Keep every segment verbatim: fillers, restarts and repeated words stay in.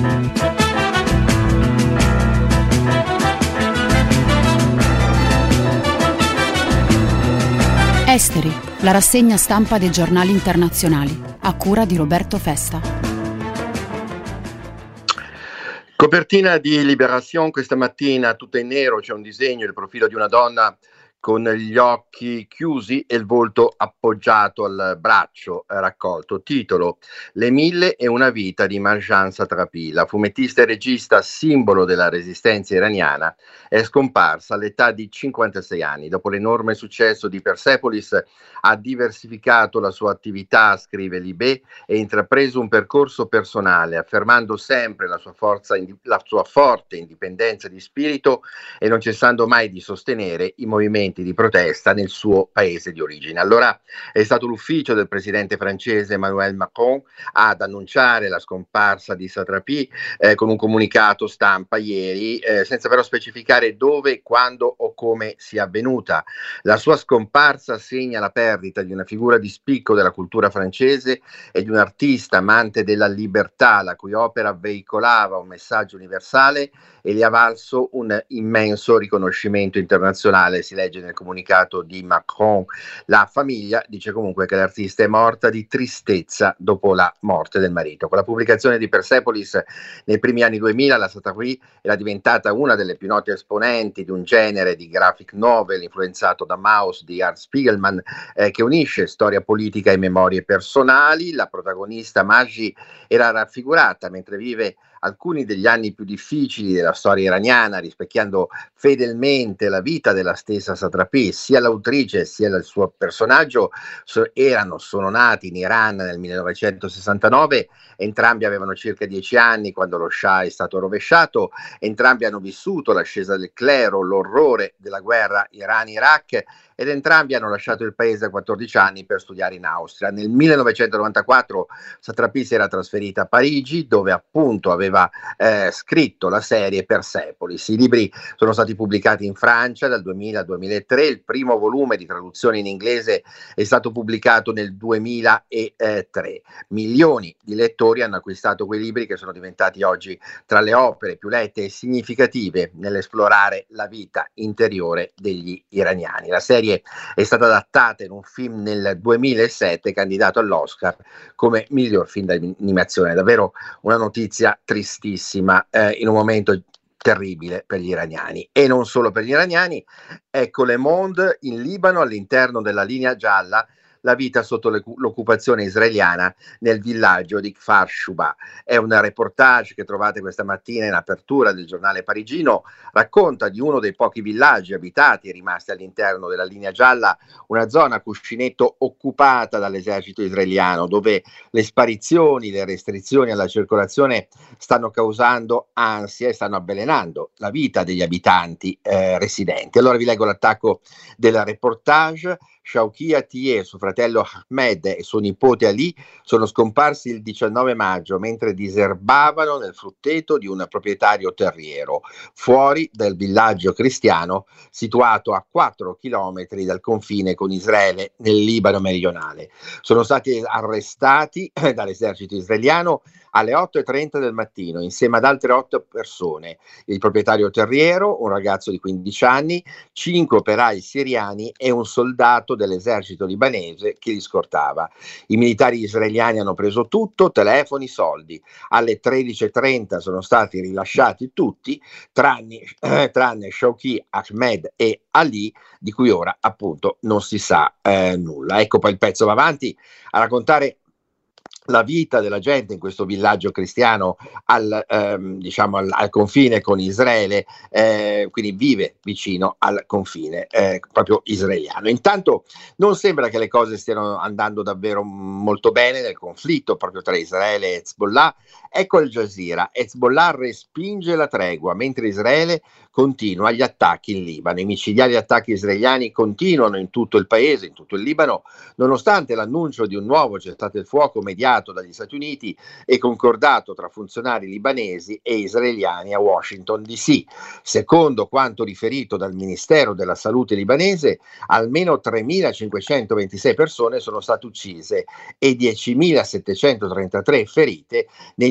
Esteri, la rassegna stampa dei giornali internazionali, a cura di Roberto Festa. Copertina di Libération questa mattina, tutta in nero, c'è un disegno, il profilo di una donna con gli occhi chiusi e il volto appoggiato al braccio eh, raccolto. Titolo: Le mille e una vita di Marjane Satrapi. La fumettista e regista, simbolo della resistenza iraniana, è scomparsa all'età di cinquantasei anni. Dopo l'enorme successo di Persepolis ha diversificato la sua attività, scrive Libé, e intrapreso un percorso personale, affermando sempre la sua forza, la sua forte indipendenza di spirito e non cessando mai di sostenere i movimenti di protesta nel suo paese di origine. Allora è stato l'ufficio del presidente francese Emmanuel Macron ad annunciare la scomparsa di Satrapi eh, con un comunicato stampa ieri, eh, senza però specificare dove, quando o come sia avvenuta. La sua scomparsa segna la perdita di una figura di spicco della cultura francese e di un artista amante della libertà, la cui opera veicolava un messaggio universale e gli ha valso un immenso riconoscimento internazionale. Si legge nel comunicato di Macron. La famiglia dice comunque che l'artista è morta di tristezza dopo la morte del marito. Con la pubblicazione di Persepolis nei primi anni duemila, la Satrapi era diventata una delle più note esponenti di un genere di graphic novel influenzato da Maus di Art Spiegelman, eh, che unisce storia politica e memorie personali. La protagonista Maggi era raffigurata mentre vive alcuni degli anni più difficili della storia iraniana, rispecchiando fedelmente la vita della stessa Satrapi. Sia l'autrice sia il suo personaggio so, erano, sono nati in Iran nel millenovecentosessantanove, entrambi avevano circa dieci anni quando lo Shah è stato rovesciato, entrambi hanno vissuto l'ascesa del clero, l'orrore della guerra Iran-Iraq, ed entrambi hanno lasciato il paese a quattordici anni per studiare in Austria. Nel millenovecentonovantaquattro Satrapi si era trasferita a Parigi, dove appunto aveva eh, scritto la serie Persepolis. I libri sono stati pubblicati in Francia dal duemila al duemilatré, il primo volume di traduzione in inglese è stato pubblicato nel duemilatré. Milioni di lettori hanno acquistato quei libri che sono diventati oggi tra le opere più lette e significative nell'esplorare la vita interiore degli iraniani. La serie è stata adattata in un film nel duemilasette, candidato all'Oscar come miglior film d'animazione. Davvero una notizia tristissima eh, in un momento terribile per gli iraniani, e non solo per gli iraniani. Ecco Le Monde: in Libano, all'interno della linea gialla, la vita sotto l'occupazione israeliana nel villaggio di Kfar Shuba. È un reportage che trovate questa mattina in apertura del giornale parigino, racconta di uno dei pochi villaggi abitati e rimasti all'interno della linea gialla, una zona a cuscinetto occupata dall'esercito israeliano, dove le sparizioni, le restrizioni alla circolazione stanno causando ansia e stanno avvelenando la vita degli abitanti eh, residenti. Allora vi leggo l'attacco del reportage. Shauki Atieh, suo fratello Ahmed e suo nipote Ali sono scomparsi il diciannove maggio mentre diserbavano nel frutteto di un proprietario terriero, fuori dal villaggio cristiano situato a quattro chilometri dal confine con Israele nel Libano meridionale. Sono stati arrestati dall'esercito israeliano alle otto e trenta del mattino insieme ad altre otto persone: il proprietario terriero, un ragazzo di quindici anni, cinque operai siriani e un soldato dell'esercito libanese che li scortava. I militari israeliani hanno preso tutto, telefoni, soldi. Alle tredici e trenta sono stati rilasciati tutti, tranne, eh, tranne Shauki, Ahmed e Ali, di cui ora appunto non si sa eh, nulla. Ecco, poi il pezzo va avanti a raccontare la vita della gente in questo villaggio cristiano al, ehm, diciamo al, al confine con Israele, eh, quindi vive vicino al confine eh, proprio israeliano. Intanto non sembra che le cose stiano andando davvero molto bene nel conflitto proprio tra Israele e Hezbollah. Ecco Al Jazeera: Hezbollah respinge la tregua mentre Israele continua gli attacchi in Libano. I micidiali attacchi israeliani continuano in tutto il paese, in tutto il Libano, nonostante l'annuncio di un nuovo cessate il fuoco mediato dagli Stati Uniti e concordato tra funzionari libanesi e israeliani a Washington D C. Secondo quanto riferito dal Ministero della Salute libanese, almeno tremilacinquecentoventisei persone sono state uccise e diecimilasettecentotrentatré ferite negli attacchi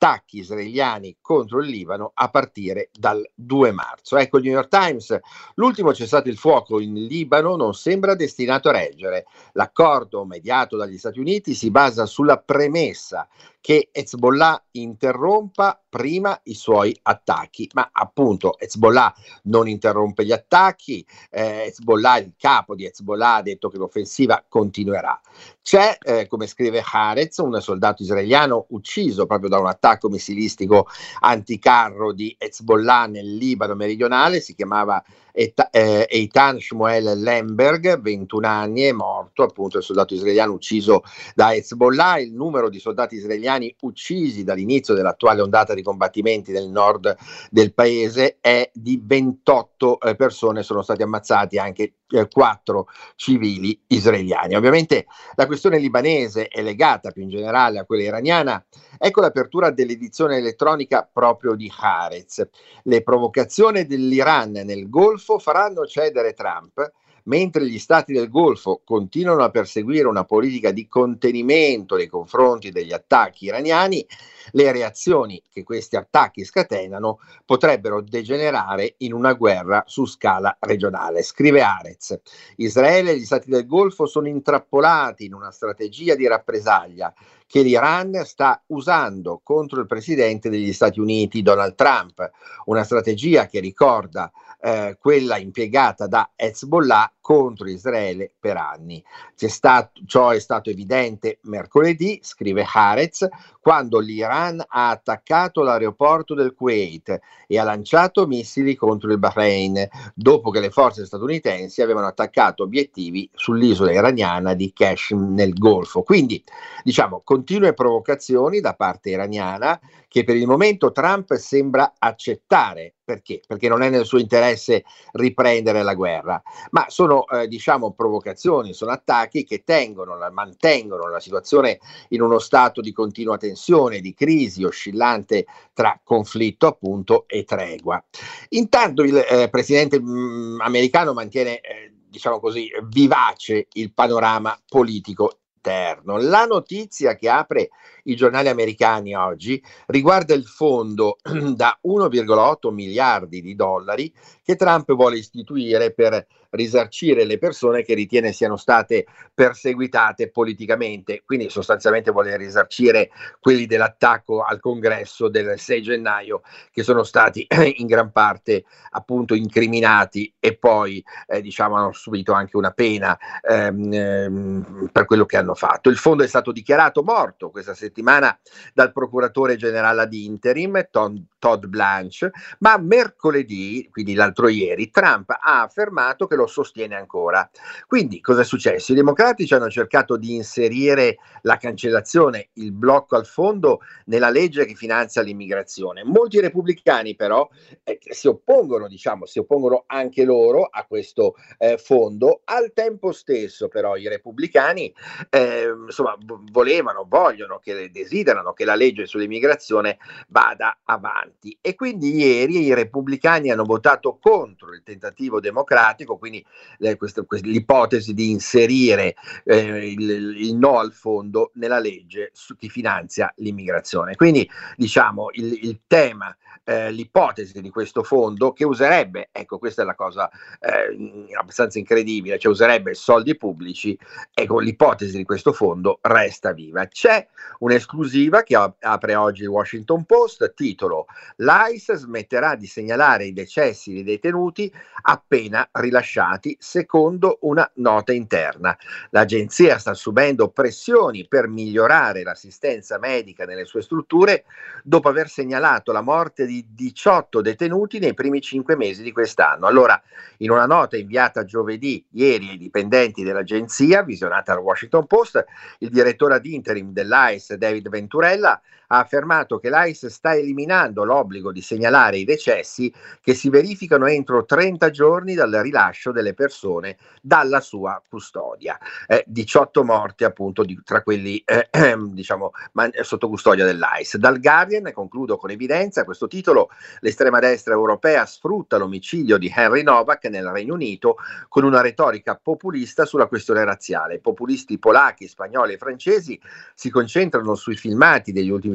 attacchi israeliani contro il Libano a partire dal due marzo. Ecco il New York Times, l'ultimo cessate il fuoco in Libano non sembra destinato a reggere. L'accordo mediato dagli Stati Uniti si basa sulla premessa che Hezbollah interrompa prima i suoi attacchi, ma appunto Hezbollah non interrompe gli attacchi, eh, Hezbollah, il capo di Hezbollah ha detto che l'offensiva continuerà. C'è, eh, come scrive Haaretz, un soldato israeliano ucciso proprio da un attacco missilistico anticarro di Hezbollah nel Libano meridionale, si chiamava Et- eh, Eitan Shmuel Lemberg, ventuno anni, è morto appunto il soldato israeliano ucciso da Hezbollah. Il numero di soldati israeliani uccisi dall'inizio dell'attuale ondata di combattimenti nel nord del paese è di ventotto eh, persone, sono stati ammazzati anche eh, quattro civili israeliani. Ovviamente la questione libanese è legata più in generale a quella iraniana. Ecco l'apertura dell'edizione elettronica proprio di Haaretz. Le provocazioni dell'Iran nel Golfo faranno cedere Trump, mentre gli stati del Golfo continuano a perseguire una politica di contenimento nei confronti degli attacchi iraniani. Le reazioni che questi attacchi scatenano potrebbero degenerare in una guerra su scala regionale. Scrive Haaretz, Israele e gli stati del Golfo sono intrappolati in una strategia di rappresaglia che l'Iran sta usando contro il presidente degli Stati Uniti, Donald Trump, una strategia che ricorda eh, quella impiegata da Hezbollah contro Israele per anni. C'è stato, ciò è stato evidente mercoledì, scrive Haaretz, quando l'Iran ha attaccato l'aeroporto del Kuwait e ha lanciato missili contro il Bahrain, dopo che le forze statunitensi avevano attaccato obiettivi sull'isola iraniana di Qashm nel Golfo. Quindi, diciamo, continue provocazioni da parte iraniana che per il momento Trump sembra accettare. Perché? Perché non è nel suo interesse riprendere la guerra, ma sono eh, diciamo provocazioni, sono attacchi che tengono, la, mantengono la situazione in uno stato di continua tensione, di crisi oscillante tra conflitto appunto e tregua. Intanto il eh, presidente mh, americano mantiene eh, diciamo così vivace il panorama politico interno. La notizia che apre i giornali americani oggi riguarda il fondo da uno virgola otto miliardi di dollari che Trump vuole istituire per risarcire le persone che ritiene siano state perseguitate politicamente, quindi sostanzialmente vuole risarcire quelli dell'attacco al congresso del sei gennaio che sono stati in gran parte appunto incriminati e poi eh, diciamo hanno subito anche una pena ehm, ehm, per quello che hanno fatto. Il fondo è stato dichiarato morto questa settimana dal procuratore generale ad interim Tom, Todd Blanche, ma mercoledì, quindi l'altro ieri, Trump ha affermato che lo sostiene ancora. Quindi cosa è successo? I democratici hanno cercato di inserire la cancellazione, il blocco al fondo nella legge che finanzia l'immigrazione. Molti repubblicani però eh, si oppongono, diciamo, si oppongono anche loro a questo eh, fondo. Al tempo stesso però i repubblicani eh, insomma volevano, vogliono, che desiderano che la legge sull'immigrazione vada avanti e quindi ieri i repubblicani hanno votato contro il tentativo democratico, quindi eh, questo, quest- l'ipotesi di inserire eh, il, il no al fondo nella legge su chi finanzia l'immigrazione. Quindi diciamo il, il tema, eh, l'ipotesi di questo fondo che userebbe, ecco questa è la cosa eh, abbastanza incredibile, cioè userebbe soldi pubblici, ecco l'ipotesi di questo fondo resta viva. C'è un'esclusiva che apre oggi il Washington Post, titolo: l'I C E smetterà di segnalare i decessi dei detenuti appena rilasciati, secondo una nota interna. L'agenzia sta subendo pressioni per migliorare l'assistenza medica nelle sue strutture dopo aver segnalato la morte di diciotto detenuti nei primi cinque mesi di quest'anno. Allora, in una nota inviata giovedì, ieri, ai dipendenti dell'agenzia, visionata al Washington Post, il direttore ad interim dell'A I C E, David Venturella, ha affermato che l'A I C E sta eliminando l'obbligo di segnalare i decessi che si verificano entro trenta giorni dal rilascio delle persone dalla sua custodia. Eh, diciotto morti appunto di, tra quelli eh, diciamo man, sotto custodia dell'A I C E. Dal Guardian, concludo con evidenza questo titolo: l'estrema destra europea sfrutta l'omicidio di Henry Novak nel Regno Unito con una retorica populista sulla questione razziale. Populisti polacchi, spagnoli e francesi si concentrano sui filmati degli ultimi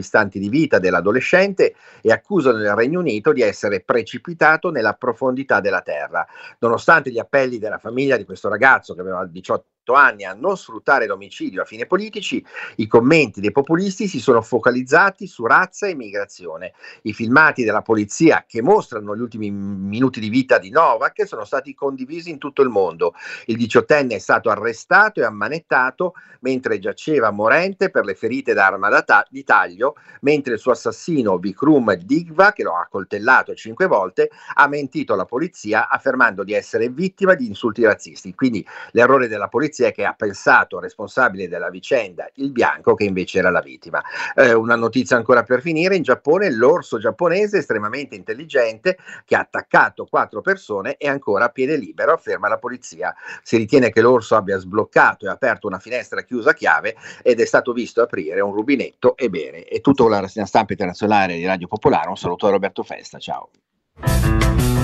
istanti di vita dell'adolescente e accusano il Regno Unito di essere precipitato nella profondità della terra. Nonostante gli appelli della famiglia di questo ragazzo, che aveva diciotto anni, a non sfruttare l'omicidio a fini politici, i commenti dei populisti si sono focalizzati su razza e migrazione. I filmati della polizia che mostrano gli ultimi minuti di vita di Novak sono stati condivisi in tutto il mondo. Il diciottenne è stato arrestato e ammanettato mentre giaceva morente per le ferite d'arma da ta- di taglio, mentre il suo assassino Vikram Digva, che lo ha coltellato cinque volte, ha mentito alla polizia affermando di essere vittima di insulti razzisti. Quindi l'errore della polizia è che ha pensato responsabile della vicenda il bianco, che invece era la vittima. Eh, una notizia ancora per finire: in Giappone l'orso giapponese estremamente intelligente che ha attaccato quattro persone è ancora a piede libero, afferma la polizia. Si ritiene che l'orso abbia sbloccato e aperto una finestra chiusa a chiave ed è stato visto aprire un rubinetto e bere. È tutto con la rassegna stampa internazionale di Radio Popolare. Un saluto da Roberto Festa, ciao.